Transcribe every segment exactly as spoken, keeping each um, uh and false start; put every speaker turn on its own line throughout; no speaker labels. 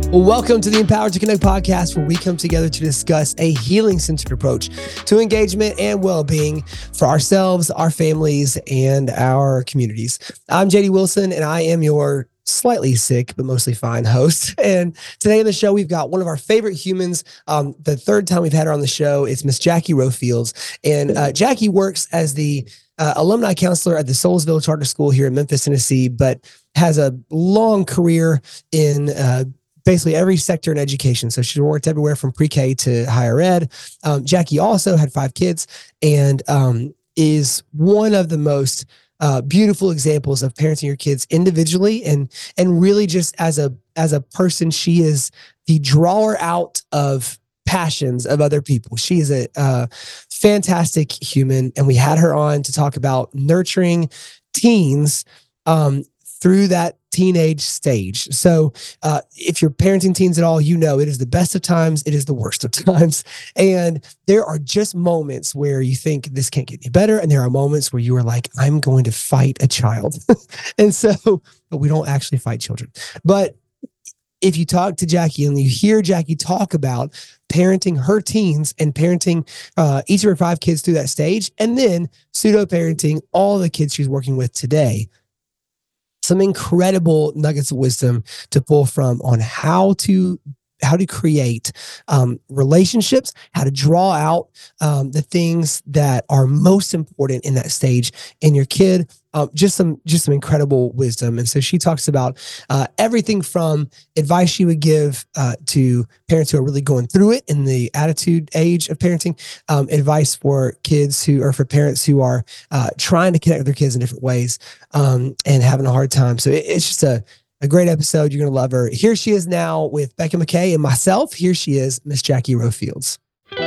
Well, welcome to the Empowered to Connect podcast, where we come together to discuss a healing-centered approach to engagement and well-being for ourselves, our families, and our communities. I'm J D Wilson, and I am your slightly sick, but mostly fine host. And today on the show, we've got one of our favorite humans. Um, the third time we've had her on the show, it's Miss Jackie Rowe Fields. And uh, Jackie works as the uh, alumni counselor at the Soulsville Charter School here in Memphis, Tennessee, but has a long career in uh, basically every sector in education. So she's worked everywhere from pre-K to higher ed. Um, Jackie also had five kids and um, is one of the most uh, beautiful examples of parenting your kids individually and and really just as a as a person. She is the drawer out of passions of other people. She is a uh, fantastic human, and we had her on to talk about nurturing teens um, through that teenage stage. So uh, if you're parenting teens at all, you know it is the best of times, it is the worst of times. And there are just moments where you think this can't get any better. And there are moments where you are like, I'm going to fight a child. And so, but we don't actually fight children. But if you talk to Jackie and you hear Jackie talk about parenting her teens and parenting uh, each of her five kids through that stage, and then pseudo parenting all the kids she's working with today, some incredible nuggets of wisdom to pull from on how to how to create um, relationships, how to draw out um, the things that are most important in that stage in your kid. Uh, just some just some incredible wisdom. And so she talks about uh, everything from advice she would give uh, to parents who are really going through it in the attitude age of parenting, um, advice for kids who or for parents who are uh, trying to connect with their kids in different ways um, and having a hard time. So it, it's just a A great episode. You're going to love her. Here she is now with Becca McKay and myself. Here she is, Miss Jackie Rowe Fields.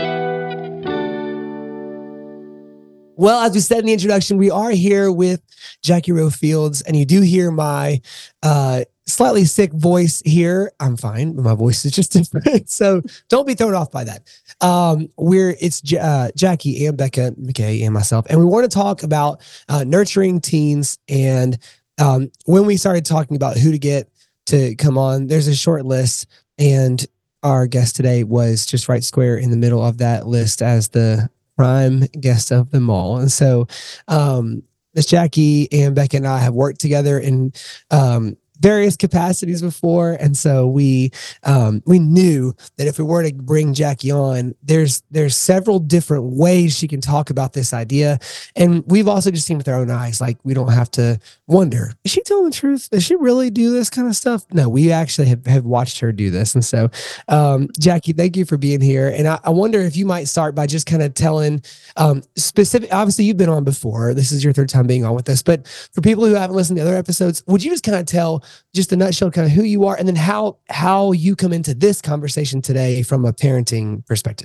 Well, as we said in the introduction, we are here with Jackie Rowe Fields, and you do hear my uh, slightly sick voice here. I'm fine, but my voice is just different. So don't be thrown off by that. Um, we're it's uh, Jackie and Becca McKay and myself, and we want to talk about uh, nurturing teens. And Um, when we started talking about who to get to come on, there's a short list, and our guest today was just right square in the middle of that list as the prime guest of them all. And so, um, Miss Jackie and Becca and I have worked together in um, various capacities before, and so we um, we knew that if we were to bring Jackie on, there's there's several different ways she can talk about this idea, and we've also just seen with our own eyes, like we don't have to wonder, is she telling the truth? Does she really do this kind of stuff? No, we actually have, have watched her do this, and so um, Jackie, thank you for being here. And I, I wonder if you might start by just kind of telling um, specific. Obviously, you've been on before. This is your third time being on with us, but for people who haven't listened to the other episodes, would you just kind of tell just a nutshell kind of who you are and then how how you come into this conversation today from a parenting perspective?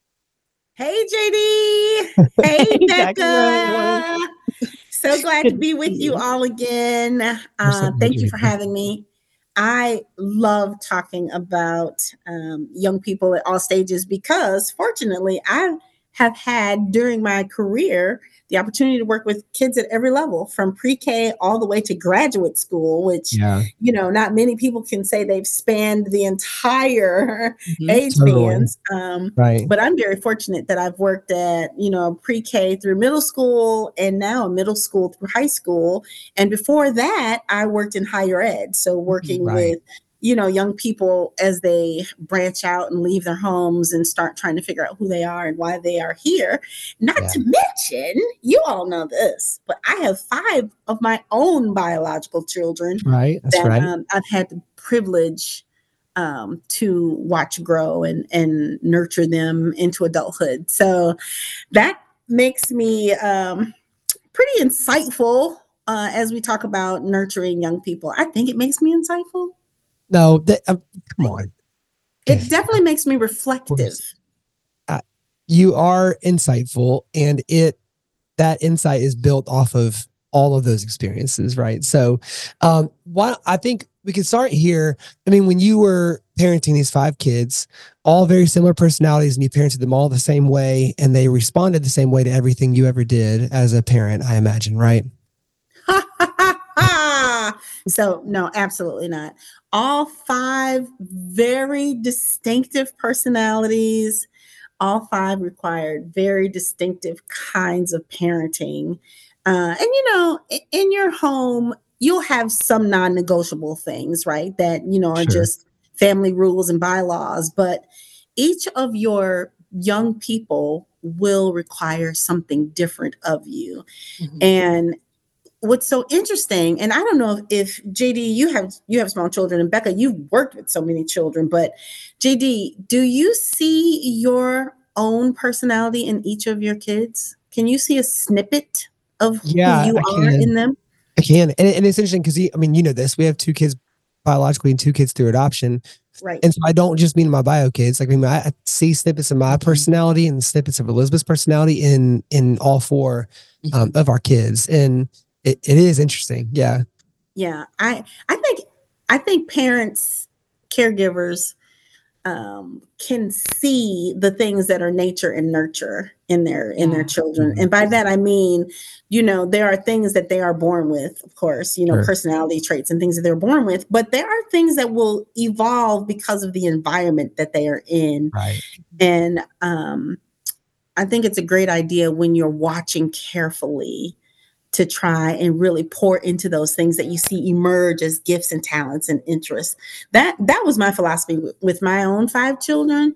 Hey, J D. Hey, Becca. So glad to be with you all again. Uh, thank you for having me. I love talking about um, young people at all stages because, fortunately, I have had during my career the opportunity to work with kids at every level, from pre-K all the way to graduate school, which, yeah. you know, not many people can say they've spanned the entire mm-hmm. age totally. bands. Um, right. But I'm very fortunate that I've worked at, you know, pre-K through middle school and now middle school through high school. And before that, I worked in higher ed. So working right. with you know, young people as they branch out and leave their homes and start trying to figure out who they are and why they are here. Not yeah. to mention, you all know this, but I have five of my own biological children.
Right, that's that, right. Um,
I've had the privilege um, to watch grow and, and nurture them into adulthood. So that makes me um, pretty insightful uh, as we talk about nurturing young people. I think it makes me insightful.
No, that, uh, come on.
It definitely makes me reflective.
Uh, you are insightful, and it that insight is built off of all of those experiences, right? So, um, why I think we could start here. I mean, when you were parenting these five kids, all very similar personalities, and you parented them all the same way, and they responded the same way to everything you ever did as a parent, I imagine, right?
So no, absolutely not. All five very distinctive personalities. All five required very distinctive kinds of parenting. Uh, and, you know, in your home, you'll have some non-negotiable things, right? That, you know, are
Sure.
just family rules and bylaws. But each of your young people will require something different of you.
Mm-hmm.
And what's so interesting, and I don't know if, if J D, you have you have small children, and Becca, you've worked with so many children, but J D, do you see your own personality in each of your kids? Can you see a snippet of
Yeah,
who you
I
are
can.
in them?
I can. And, and it's interesting because, I mean, you know this, we have two kids biologically and two kids through adoption.
Right.
And so I don't just mean my bio kids. Like, I mean, I see snippets of my personality and snippets of Elizabeth's personality in, in all four um, of our kids. And it, it is interesting. Yeah.
Yeah. I, I think, I think parents, caregivers, um, can see the things that are nature and nurture in their in their children.
Mm-hmm.
And by that I mean, you know, there are things that they are born with, of course, you know,
Sure.
personality traits and things that they're born with, but there are things that will evolve because of the environment that they are in.
Right.
And um, I think it's a great idea when you're watching carefully to try and really pour into those things that you see emerge as gifts and talents and interests. That that was my philosophy with, with my own five children.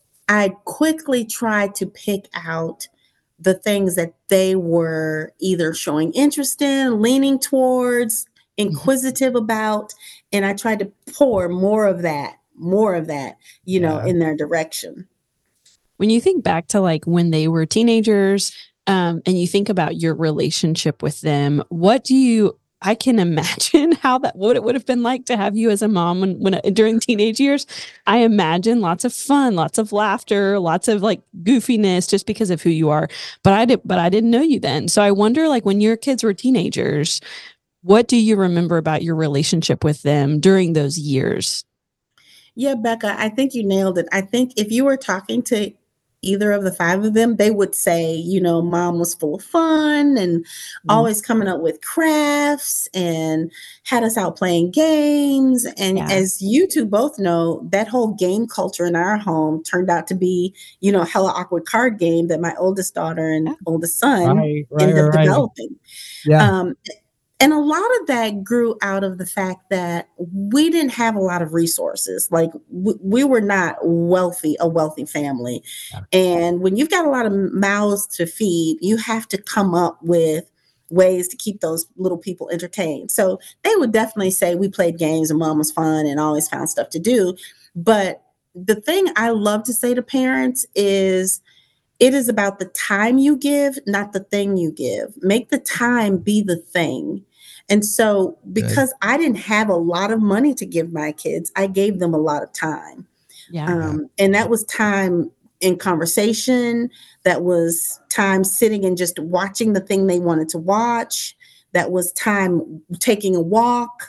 I quickly tried to pick out the things that they were either showing interest in, leaning towards, inquisitive about, and I tried to pour more of that, more of that, you know,
Yeah.
in their direction.
When you think back to like when they were teenagers, um, and you think about your relationship with them, what do you, I can imagine how that, what it would have been like to have you as a mom when, when during teenage years. I imagine lots of fun, lots of laughter, lots of like goofiness just because of who you are. But I did, but I didn't know you then. So I wonder, like, when your kids were teenagers, what do you remember about your relationship with them during those years?
Yeah, Becca, I think you nailed it. I think if you were talking to either of the five of them, they would say, you know, mom was full of fun and mm-hmm. always coming up with crafts and had us out playing games. And yeah. as you two both know, that whole game culture in our home turned out to be, you know, hella awkward card game that my oldest daughter and oldest son
right, right,
ended up
right.
developing.
Yeah.
Um, And a lot of that grew out of the fact that we didn't have a lot of resources. Like w- we were not wealthy, a wealthy family. Yeah. And when you've got a lot of mouths to feed, you have to come up with ways to keep those little people entertained. So they would definitely say we played games and mom was fun and always found stuff to do. But the thing I love to say to parents is, it is about the time you give, not the thing you give. Make the time be the thing. And so because Good. I didn't have a lot of money to give my kids, I gave them a lot of time.
Yeah.
Um, and that was time in conversation. That was time sitting and just watching the thing they wanted to watch. That was time taking a walk.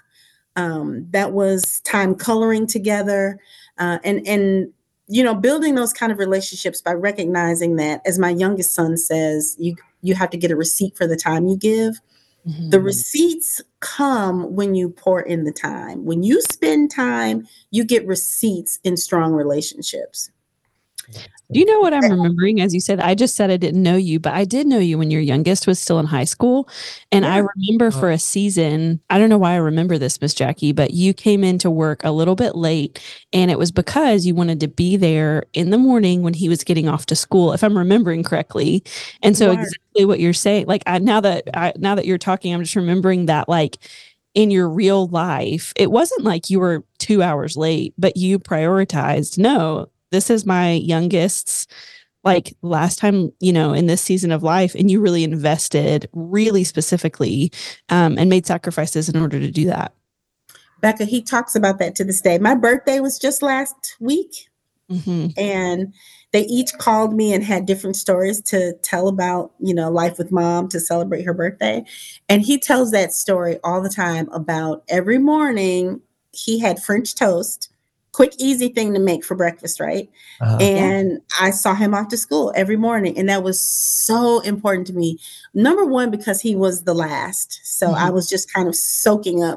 Um, that was time coloring together. Uh, and, and, you know, building those kind of relationships by recognizing that, as my youngest son says, you you have to get a receipt for the time you give. Mm-hmm. The receipts come when you pour in the time. When you spend time, you get receipts in strong relationships.
Do you know what I'm remembering as you said? I just said I didn't know you, but I did know you when your youngest was still in high school. And yeah. I remember for a season, I don't know why I remember this, Miss Jackie, but you came into work a little bit late, and it was because you wanted to be there in the morning when he was getting off to school, if I'm remembering correctly. And so exactly what you're saying, like I, now that I, now that you're talking, I'm just remembering that, like, in your real life, it wasn't like you were two hours late, but you prioritized, no, this is my youngest's, like, last time, you know, in this season of life. And you really invested really specifically um, and made sacrifices in order to do that.
Becca, he talks about that to this day. My birthday was just last week.
Mm-hmm.
And they each called me and had different stories to tell about, you know, life with mom to celebrate her birthday. And he tells that story all the time about every morning he had French toast. Quick, easy thing to make for breakfast, right? Uh-huh. And yeah. I saw him off to school every morning. And that was so important to me. Number one, because he was the last. So mm-hmm. I was just kind of soaking up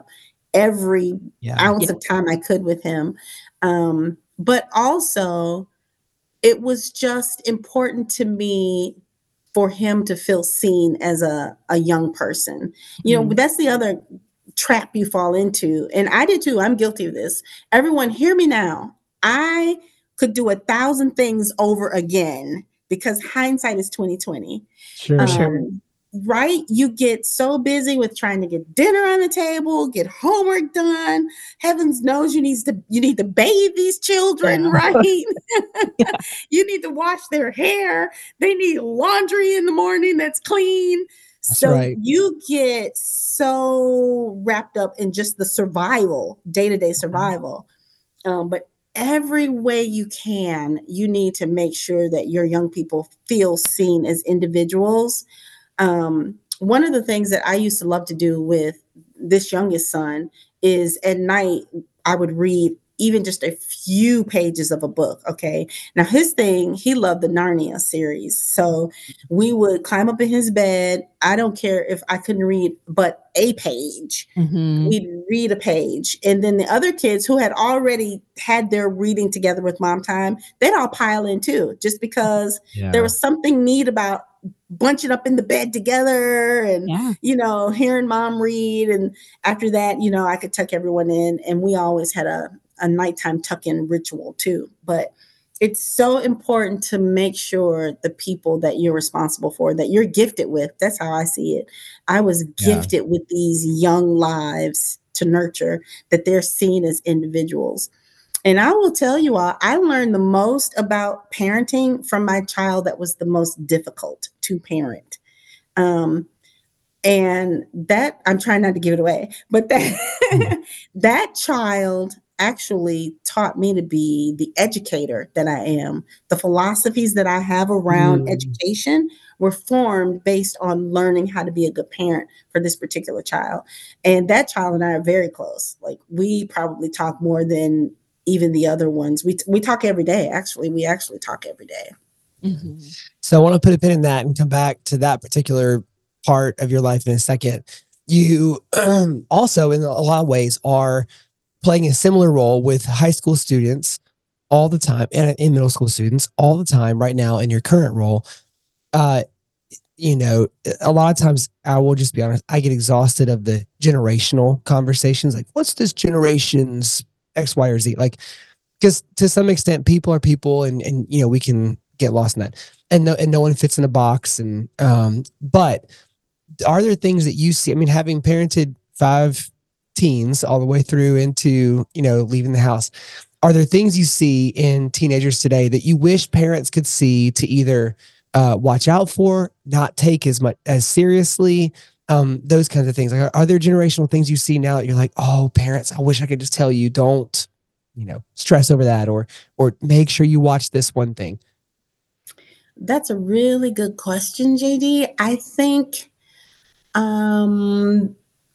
every
yeah.
ounce
Yeah.
of time I could with him. Um, but also, it was just important to me for him to feel seen as a, a young person. You know,
Mhm.
that's the other trap you fall into. And I did too. I'm guilty of this. Everyone, hear me now. I could do a thousand things over again because hindsight is twenty twenty.
Sure.
Um,
Sure.
Right? You get so busy with trying to get dinner on the table, get homework done. Heavens knows you need to you need to bathe these children,
Yeah.
right?
Yeah.
You need to wash their hair. They need laundry in the morning that's clean.
That's
So
right.
you get so wrapped up in just the survival, day-to-day survival. Um, but every way you can, you need to make sure that your young people feel seen as individuals. Um, one of the things that I used to love to do with this youngest son is at night, I would read even just a few pages of a book. Okay. Now, his thing, he loved the Narnia series. So we would climb up in his bed. I don't care if I couldn't read but a page.
Mhm.
We'd read a page. And then the other kids who had already had their reading together with mom time, they'd all pile in too, just because
Yeah.
there was something neat about bunching up in the bed together and,
Yeah.
you know, hearing mom read. And after that, you know, I could tuck everyone in. And we always had a, a nighttime tuck-in ritual too. But it's so important to make sure the people that you're responsible for, that you're gifted with, that's how I see it. I was
Yeah.
gifted with these young lives to nurture, that they're seen as individuals. And I will tell you all, I learned the most about parenting from my child that was the most difficult to parent. Um, and that, I'm trying not to give it away, but that, that child actually taught me to be the educator that I am. The philosophies that I have around
Mm.
education were formed based on learning how to be a good parent for this particular child. And that child and I are very close. Like, we probably talk more than even the other ones. We we talk every day. Actually, we actually talk every day.
Mhm.
So I want to put a pin in that and come back to that particular part of your life in a second. You um, also, in a lot of ways, are playing a similar role with high school students all the time, and in middle school students all the time right now in your current role. Uh, you know, a lot of times, I will just be honest, I get exhausted of the generational conversations. Like, what's this generation's X, Y, or Z? Like, because to some extent, people are people, and and you know, we can get lost in that, and no, and no one fits in a box. And um, but are there things that you see? I mean, having parented five teens all the way through into, you know, leaving the house, are there things you see in teenagers today that you wish parents could see to either uh, watch out for, not take as much as seriously, um, those kinds of things? Like, are, are there generational things you see now that you're like, oh, parents, I wish I could just tell you, don't, you know, stress over that, or or make sure you watch this one thing?
That's a really good question, J D. I think um,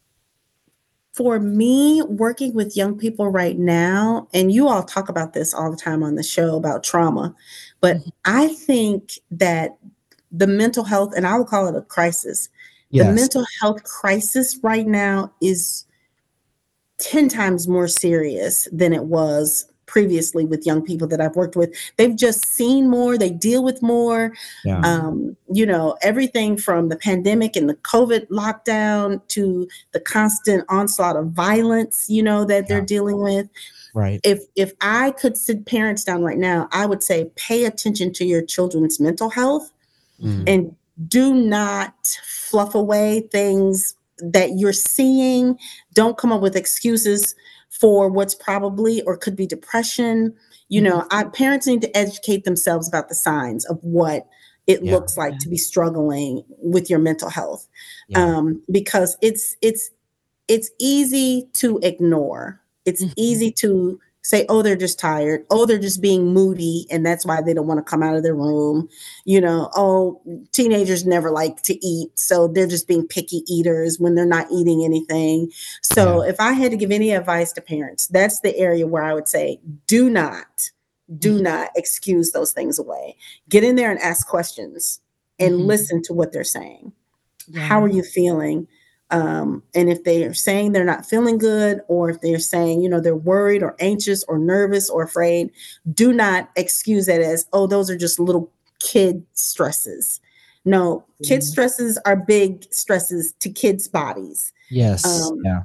for me, working with young people right now, and you all talk about this all the time on the show about trauma, but
Mhm.
I think that the mental health, and I would call it a crisis, the
Yes.
mental health crisis right now is ten times more serious than it was previously with young people that I've worked with. They've just seen more, they deal with more.
Yeah.
Um, you know, everything from the pandemic and the COVID lockdown to the constant onslaught of violence, you know, that they're
Yeah.
dealing with.
Right.
If if I could sit parents down right now, I would say pay attention to your children's mental health
Mm.
and do not fluff away things that you're seeing. Don't come up with excuses for what's probably or could be depression. You
Mhm.
know, I, parents need to educate themselves about the signs of what it
Yeah.
looks like
Yeah.
to be struggling with your mental health,
Yeah.
um, because it's it's it's easy to ignore. It's
Mhm.
easy to say, oh, they're just tired. Oh, they're just being moody. And that's why they don't want to come out of their room. You know, oh, teenagers never like to eat. So they're just being picky eaters when they're not eating anything. So
Yeah.
if I had to give any advice to parents, that's the area where I would say, do not, do
Mhm.
not excuse those things away. Get in there and ask questions and
Mhm.
listen to what they're saying. How
Yeah.
are you feeling? Um, and if they are saying they're not feeling good, or if they're saying, you know, they're worried or anxious or nervous or afraid, do not excuse that as, oh, those are just little kid stresses. No, kid
Mhm.
stresses are big stresses to kids' bodies.
Yes.
Um,
yeah.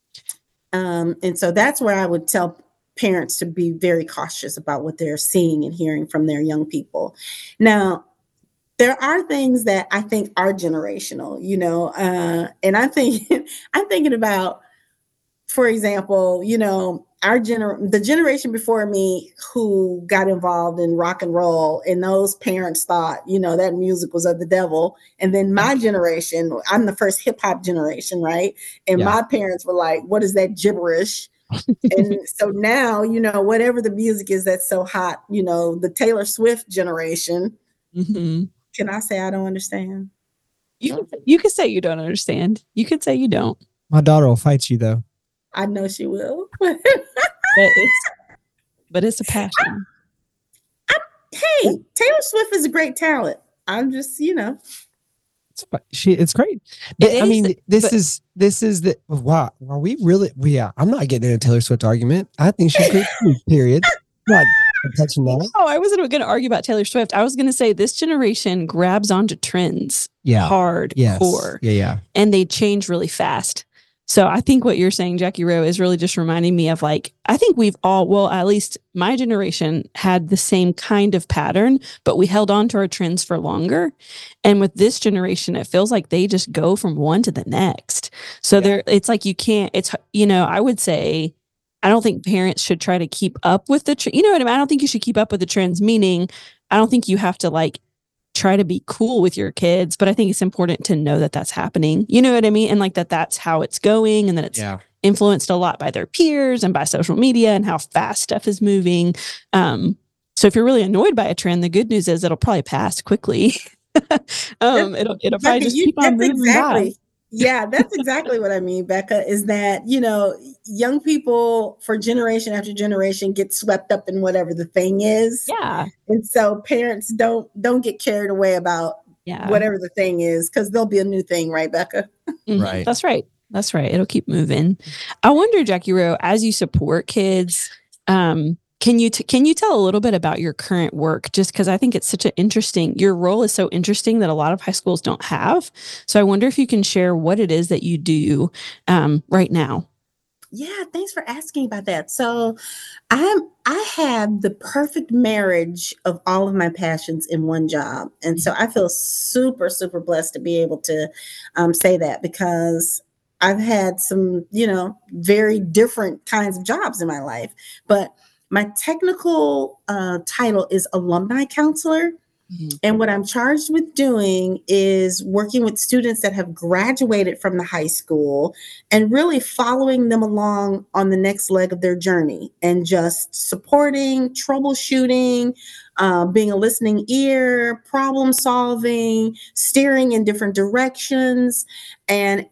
Um, and so that's where I would tell parents to be very cautious about what they're seeing and hearing from their young people. Now, there are things that I think are generational, you know, uh, and I think I'm thinking about, for example, you know, our gener the generation before me who got involved in rock and roll, and those parents thought, you know, that music was of the devil. And then my generation, I'm the first hip hop generation, right? And
Yeah.
my parents were like, what is that gibberish? And so now, you know, whatever the music is that's so hot, you know, the Taylor Swift generation,
Mhm.
can I say I don't understand?
You can, you can say you don't understand. You can say you don't.
My daughter will fight you though.
I know she will.
But it's but it's a passion.
Hey, Taylor Swift is a great talent. I'm just, you know.
It's fu- she. It's great. But,
It
I
is,
mean, this
but-
is this is the wow. Are we really? We yeah. I'm not getting in a Taylor Swift argument. I think she's great. too, period. Not touching that.
Oh, I wasn't going to argue about Taylor Swift. I was going to say this generation grabs onto trends
Yeah.
hard
Yes.
core,
Yeah. Yeah.
and they change really fast. So I think what you're saying, Jackie Rowe, is really just reminding me of like, I think we've all, well, at least my generation had the same kind of pattern, but we held on to our trends for longer. And with this generation, it feels like they just go from one to the next. So
Yeah.
there, it's like you can't, it's, you know, I would say, I don't think parents should try to keep up with the, tr- you know what I mean? I don't think you should keep up with the trends, meaning I don't think you have to like try to be cool with your kids, but I think it's important to know that that's happening. You know what I mean? And like that that's how it's going, and that it's
Yeah.
influenced a lot by their peers and by social media and how fast stuff is moving. Um, so if you're really annoyed by a trend, the good news is it'll probably pass quickly. um, it'll it'll probably
Becca,
just
you-
keep on
that's
moving
exactly,
by.
yeah, that's exactly what I mean, Becca, is that, you know, young people for generation after generation get swept up in whatever the thing is.
Yeah.
And so parents don't don't get carried away about
Yeah.
whatever the thing is, because there'll be a new thing, right, Becca?
Mhm.
Right.
That's right. That's right. It'll keep moving. I wonder, Jackie Rowe, as you support kids, um, can you t- can you tell a little bit about your current work? Just because I think it's such an interesting, your role is so interesting that a lot of high schools don't have. So I wonder if you can share what it is that you do um, right now.
Yeah, thanks for asking about that. So I'm I have the perfect marriage of all of my passions in one job. And so I feel super, super blessed to be able to um, say that, because I've had some, you know, very different kinds of jobs in my life. But my technical uh, title is alumni counselor. And what I'm charged with doing is working with students that have graduated from the high school and really following them along on the next leg of their journey, and just supporting, troubleshooting, uh, being a listening ear, problem solving, steering in different directions. And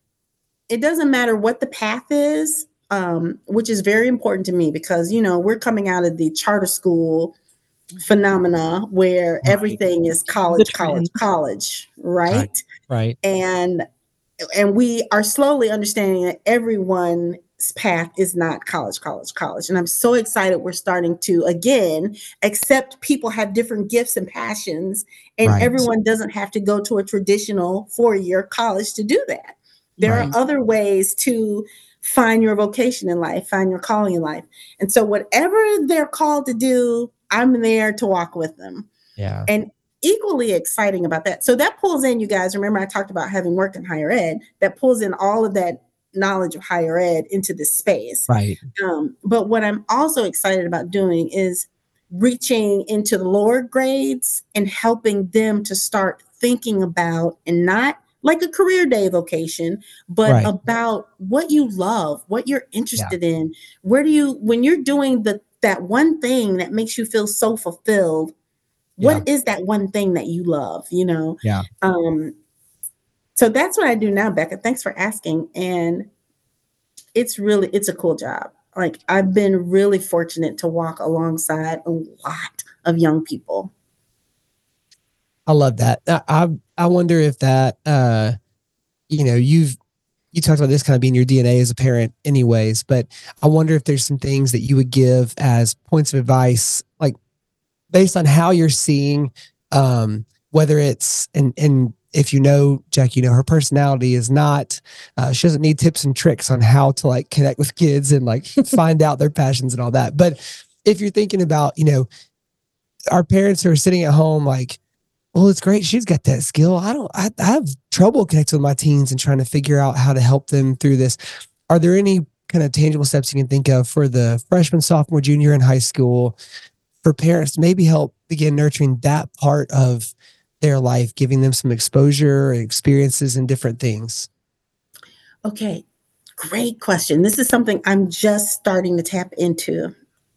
it doesn't matter what the path is, um, which is very important to me, because, you know, we're coming out of the charter school phenomena where
Right.
everything is college, college, college, right?
Right. Right.
And and we are slowly understanding that everyone's path is not college, college, college. And I'm so excited we're starting to again accept people have different gifts and passions, and
Right.
everyone doesn't have to go to a traditional four-year college to do that. There
Right.
are other ways to find your vocation in life, find your calling in life. And so whatever they're called to do, I'm there to walk with them.
Yeah.
And equally exciting about that. So that pulls in, you guys, remember I talked about having worked in higher ed, that pulls in all of that knowledge of higher ed into this space.
Right.
Um, but what I'm also excited about doing is reaching into the lower grades and helping them to start thinking about, and not like a career day vocation, but
Right.
about what you love, what you're interested yeah. in. Where do you, when you're doing the that one thing that makes you feel so fulfilled, what yeah. is that one thing that you love, you know?
Yeah.
Um, so that's what I do now, Becca. Thanks for asking. And it's really, it's a cool job. Like, I've been really fortunate to walk alongside a lot of young people.
I love that. I I wonder if that, uh, you know, you've you talked about this kind of being your D N A as a parent anyways, but I wonder if there's some things that you would give as points of advice, like based on how you're seeing, um, whether it's, and, and if you know, Jack, you know, her personality is not, uh, she doesn't need tips and tricks on how to like connect with kids and like find out their passions and all that. But if you're thinking about, you know, our parents who are sitting at home, like, well, it's great. She's got that skill. I don't, I, I have trouble connecting with my teens and trying to figure out how to help them through this. Are there any kind of tangible steps you can think of for the freshman, sophomore, junior in high school for parents to maybe help begin nurturing that part of their life, giving them some exposure and experiences and different things?
Okay. Great question. This is something I'm just starting to tap into.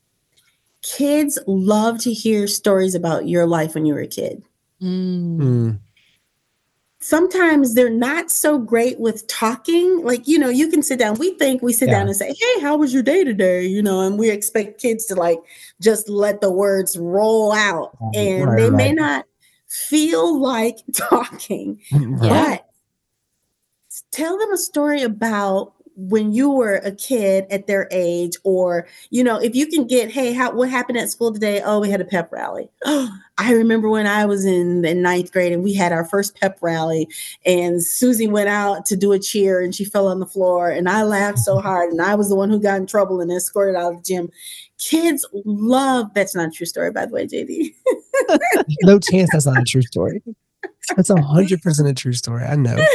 Kids love to hear stories about your life when you were a kid.
Mm.
Sometimes they're not so great with talking. Like, you know, you can sit down. We think we sit
Yeah.
down and say, hey, how was your day today? You know, and we expect kids to like just let the words roll out. And
Right,
they
right.
may not feel like talking.
Right.
But tell them a story about when you were a kid at their age, or, you know, if you can get, hey, how, what happened at school today? Oh, we had a pep rally. Oh, I remember when I was in, in ninth grade and we had our first pep rally and Susie went out to do a cheer and she fell on the floor and I laughed so hard and I was the one who got in trouble and escorted out of the gym. Kids love, that's not a true story, by the way, J D.
No chance that's not a true story. That's a hundred percent a true story. I know.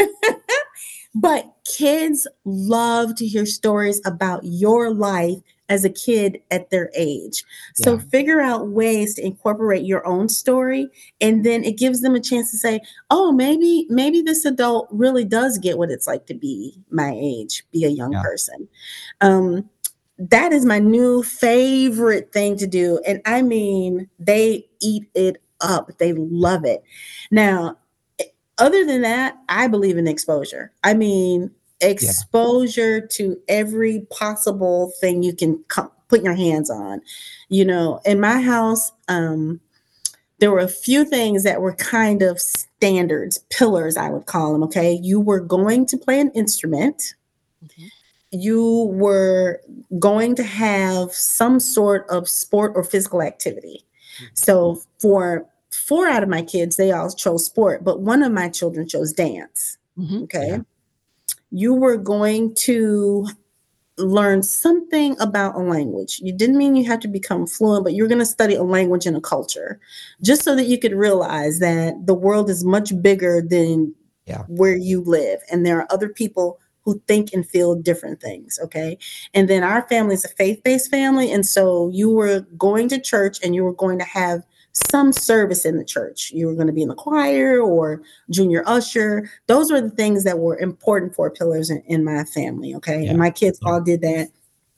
But kids love to hear stories about your life as a kid at their age. So
Yeah.
figure out ways to incorporate your own story. And then it gives them a chance to say, oh, maybe, maybe this adult really does get what it's like to be my age, be a young
Yeah.
person. Um, that is my new favorite thing to do. And I mean, they eat it up. They love it. Now, other than that, I believe in exposure. I mean, exposure yeah. to every possible thing you can co- put your hands on. You know, in my house, um, there were a few things that were kind of standards, pillars, I would call them. Okay. You were going to play an instrument. Mm-hmm. You were going to have some sort of sport or physical activity. Mm-hmm. So for four out of my kids, they all chose sport, but one of my children chose dance. Mm-hmm. Okay. Yeah. You were going to learn something about a language. You didn't mean you had to become fluent, but you're going to study a language and a culture just so that you could realize that the world is much bigger than yeah. where you live. And there are other people who think and feel different things. Okay. And then our family is a faith-based family. And so you were going to church and you were going to have some service in the church. You were going to be in the choir or junior usher. Those were the things that were important for pillars in, in my family. Okay. Yeah. And my kids yeah. all did that.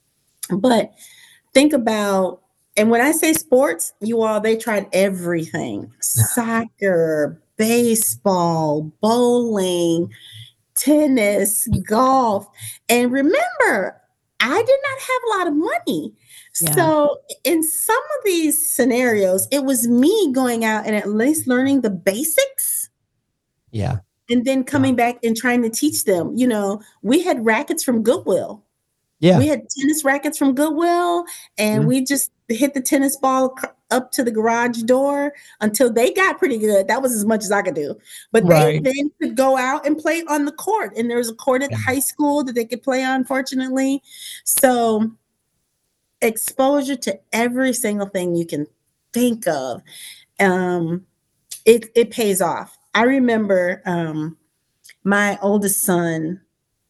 But think about, and when I say sports, you all, they tried everything: soccer, baseball, bowling, tennis, golf. And remember, I did not have a lot of money. Yeah. So in some of these scenarios, it was me going out and at least learning the basics.
Yeah.
And then coming yeah. back and trying to teach them. You know, we had rackets from Goodwill. Yeah. We had tennis rackets from Goodwill, and mm-hmm. we just hit the tennis ball up to the garage door until they got pretty good. That was as much as I could do. But right. they then could go out and play on the court. And there was a court at yeah. the high school that they could play on, fortunately. So exposure to every single thing you can think of, um, it, it pays off. I remember um, my oldest son,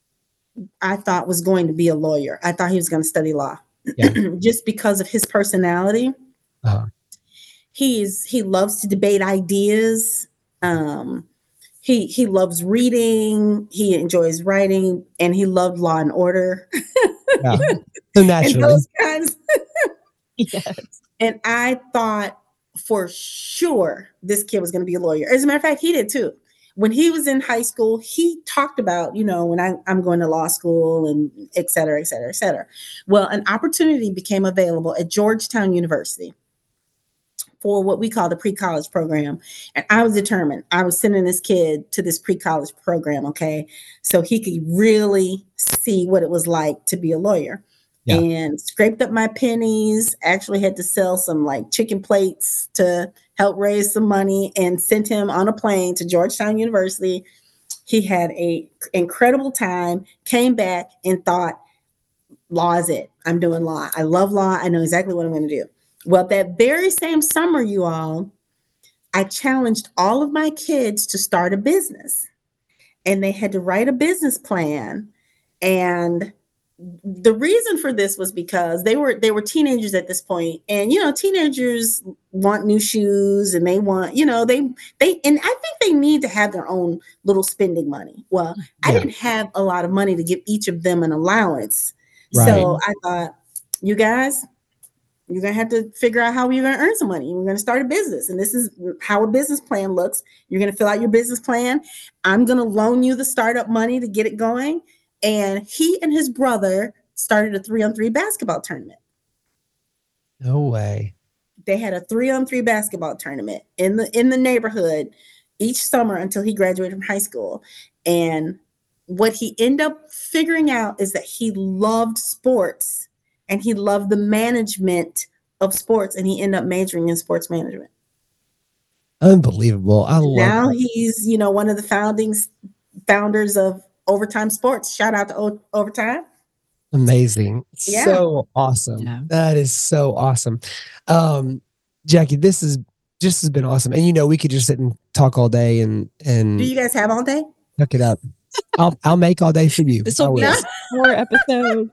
I thought was going to be a lawyer. I thought he was going to study law yeah. just because of his personality. Uh-huh. He's he loves to debate ideas. Um, he he loves reading. He enjoys writing, and he loved Law and Order. Yeah.
So naturally,
and those kinds. Yes. And I thought for sure this kid was going to be a lawyer. As a matter of fact, he did too. When he was in high school, he talked about, you know, when I, I'm going to law school and et cetera, et cetera, et cetera. Well, an opportunity became available at Georgetown University for what we call the pre-college program. And I was determined. I was sending this kid to this pre-college program, okay, so he could really see what it was like to be a lawyer. Yeah. And scraped up my pennies, actually had to sell some like chicken plates to help raise some money, and sent him on a plane to Georgetown University. He had a incredible time, came back and thought, law is it. I'm doing law. I love law. I know exactly what I'm going to do. Well, that very same summer, you all, I challenged all of my kids to start a business, and they had to write a business plan. And the reason for this was because they were they were teenagers at this point, and you know, teenagers want new shoes, and they want, you know, they they and I think they need to have their own little spending money. Well, yeah. I didn't have a lot of money to give each of them an allowance, right. So I thought, you guys, you're gonna have to figure out how you're gonna earn some money. We're gonna start a business, and this is how a business plan looks. You're gonna fill out your business plan. I'm gonna loan you the startup money to get it going. And he and his brother started a three-on-three basketball tournament.
No way.
They had a three-on-three basketball tournament in the in the neighborhood each summer until he graduated from high school. And what he ended up figuring out is that he loved sports, and he loved the management of sports, and he ended up majoring in sports management.
Unbelievable. I love
now
that.
He's, you know, one of the founding founders of Overtime Sports. Shout out to o- Overtime.
Amazing.
Yeah.
So awesome. Yeah. That is so awesome. Um, Jackie, this is just has been awesome. And you know, we could just sit and talk all day and and
do you guys have all day?
Hook it up. I'll I'll make all day for you.
This will be a more episode.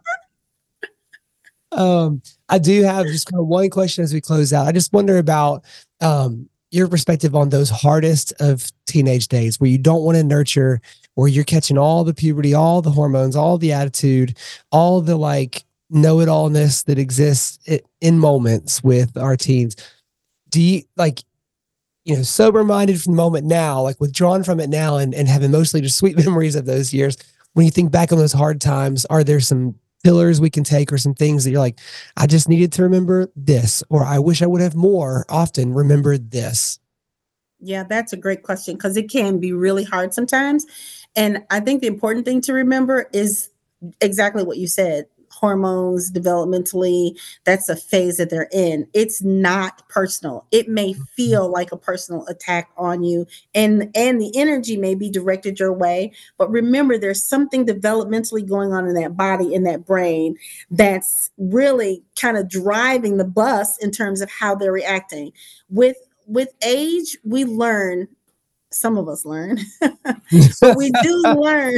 Um, I do have just kind of one question as we close out. I just wonder about um your perspective on those hardest of teenage days where you don't want to nurture, where you're catching all the puberty, all the hormones, all the attitude, all the like know-it-allness that exists in moments with our teens. Do you like, you know, sober-minded from the moment now, like withdrawn from it now and, and having mostly just sweet memories of those years? When you think back on those hard times, are there some pillars we can take or some things that you're like, I just needed to remember this, or I wish I would have more often remembered this?
Yeah, that's a great question, because it can be really hard sometimes. And I think the important thing to remember is exactly what you said. Hormones, developmentally, that's a phase that they're in. It's not personal. It may feel like a personal attack on you, and and the energy may be directed your way. But remember, there's something developmentally going on in that body, in that brain, that's really kind of driving the bus in terms of how they're reacting. With with age, we learn. Some of us learn, but we do learn.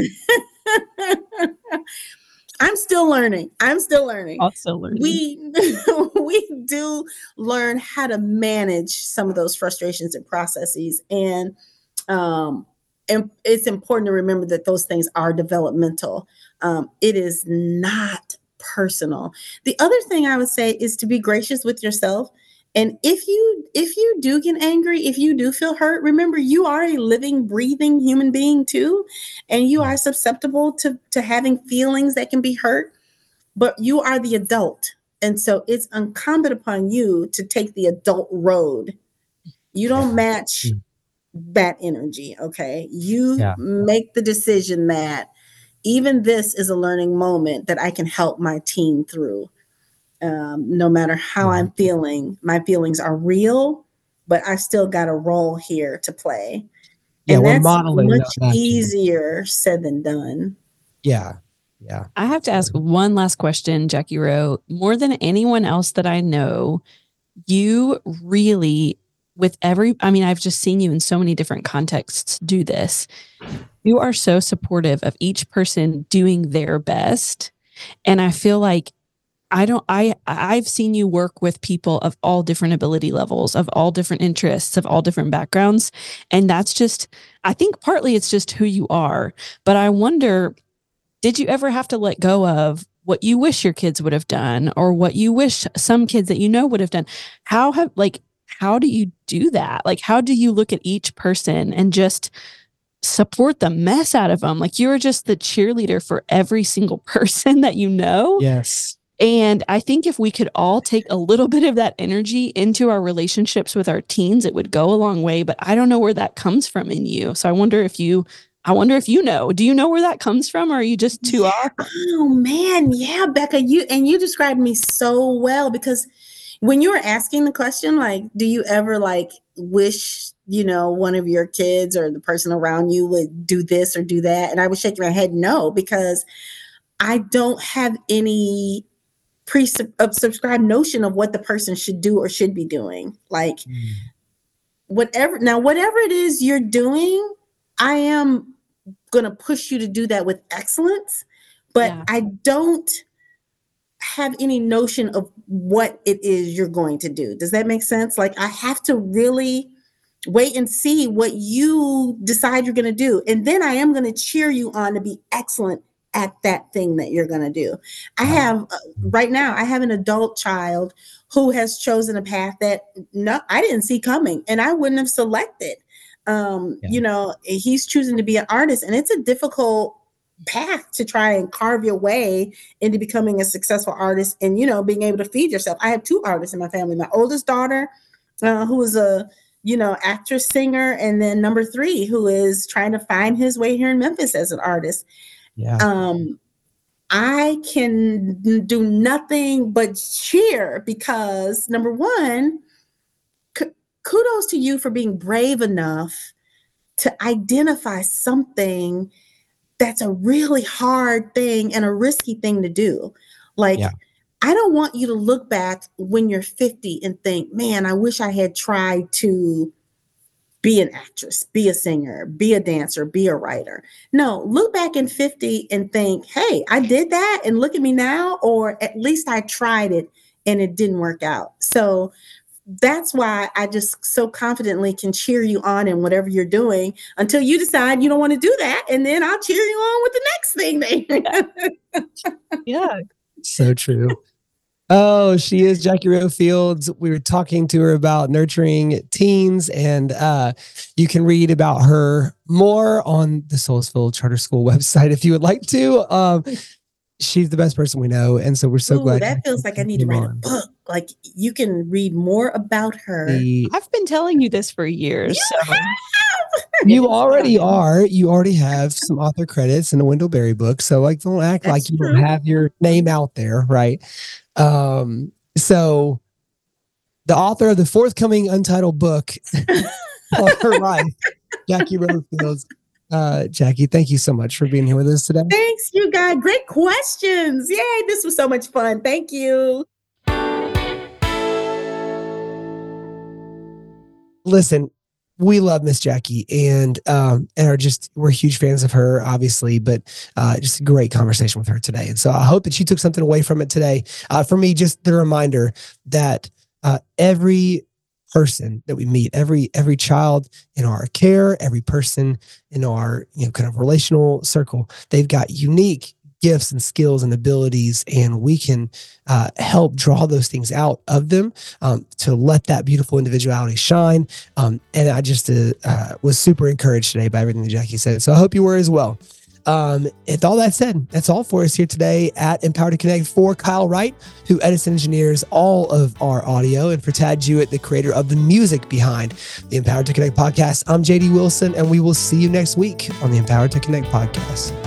I'm still learning. I'm still learning.
Also learning.
We we do learn how to manage some of those frustrations and processes, and um, and it's important to remember that those things are developmental. Um, it is not personal. The other thing I would say is to be gracious with yourself. And if you if you do get angry, if you do feel hurt, remember you are a living, breathing human being too, and you are susceptible to, to having feelings that can be hurt, but you are the adult. And so it's incumbent upon you to take the adult road. You don't match that energy, okay? You yeah. make the decision that even this is a learning moment that I can help my teen through. Um, no matter how I'm feeling, my feelings are real, but I still got a role here to play.
Yeah,
and
we're
that's
modeling
much that easier said than done.
Yeah, yeah.
I have to ask one last question, Jackie Rowe. More than anyone else that I know, you really, with every, I mean, I've just seen you in so many different contexts do this. You are so supportive of each person doing their best. And I feel like I don't, I, I've seen you work with people of all different ability levels, of all different interests, of all different backgrounds. And that's just, I think partly it's just who you are. But I wonder, did you ever have to let go of what you wish your kids would have done, or what you wish some kids that you know would have done? How have, like, how do you do that? Like, how do you look at each person and just support the mess out of them? Like, you're just the cheerleader for every single person that you know.
Yes.
And I think if we could all take a little bit of that energy into our relationships with our teens, it would go a long way. But I don't know where that comes from in you. So I wonder if you, I wonder if you know, do you know where that comes from? Or are you just too
yeah.
off?
Oh man. Yeah, Becca, you, and you described me so well, because when you were asking the question, like, do you ever like wish, you know, one of your kids or the person around you would do this or do that? And I was shaking my head, no, because I don't have any pre-subscribed notion of what the person should do or should be doing. Like mm. whatever, now, whatever it is you're doing, I am going to push you to do that with excellence, but yeah. I don't have any notion of what it is you're going to do. Does that make sense? Like I have to really wait and see what you decide you're going to do. And then I am going to cheer you on to be excellent at that thing that you're going to do. I have uh, right now, I have an adult child who has chosen a path that no, I didn't see coming and I wouldn't have selected. Um, yeah. You know, he's choosing to be an artist, and it's a difficult path to try and carve your way into becoming a successful artist and, you know, being able to feed yourself. I have two artists in my family. My oldest daughter, uh, who is a, you know, actress, singer, and then number three, who is trying to find his way here in Memphis as an artist. Yeah. Um, I can do nothing but cheer because number one, k- kudos to you for being brave enough to identify something that's a really hard thing and a risky thing to do. Like, yeah. I don't want you to look back when you're fifty and think, man, I wish I had tried to be an actress, be a singer, be a dancer, be a writer. No, look back in fifty and think, hey, I did that and look at me now, or at least I tried it and it didn't work out. So that's why I just so confidently can cheer you on in whatever you're doing until you decide you don't want to do that. And then I'll cheer you on with the next thing.
Yeah.
So true. Oh, she is Jackie Rowe Fields. We were talking to her about nurturing teens, and uh, you can read about her more on the Soulsville Charter School website if you would like to. Um, she's the best person we know, and so we're so
Ooh,
glad.
That feels like I need to write on. a book. Like you can read more about her.
The, I've been telling you this for years.
You
so.
have.
You already are. You already have some author credits in the Wendell Berry book. So like, don't act That's like you true. don't have your name out there, right? Um, so the author of the forthcoming untitled book on her life, Jackie Rowe Fields. Uh, Jackie, thank you so much for being here with us today.
Thanks, you guys. Great questions. Yay, this was so much fun. Thank you.
Listen, we love Miss Jackie and um and are just we're huge fans of her, obviously, but uh just a great conversation with her today. And so I hope that you took something away from it today. Uh for me, just the reminder that uh every person that we meet, every every child in our care, every person in our you know kind of relational circle, they've got unique gifts and skills and abilities, and we can uh, help draw those things out of them um, to let that beautiful individuality shine. Um, and I just uh, uh, was super encouraged today by everything that Jackie said. So I hope you were as well. Um, with all that said, that's all for us here today at Empowered to Connect. For Kyle Wright, who edits and engineers all of our audio, and for Tad Jewett, the creator of the music behind the Empowered to Connect podcast, I'm J D Wilson, and we will see you next week on the Empowered to Connect podcast.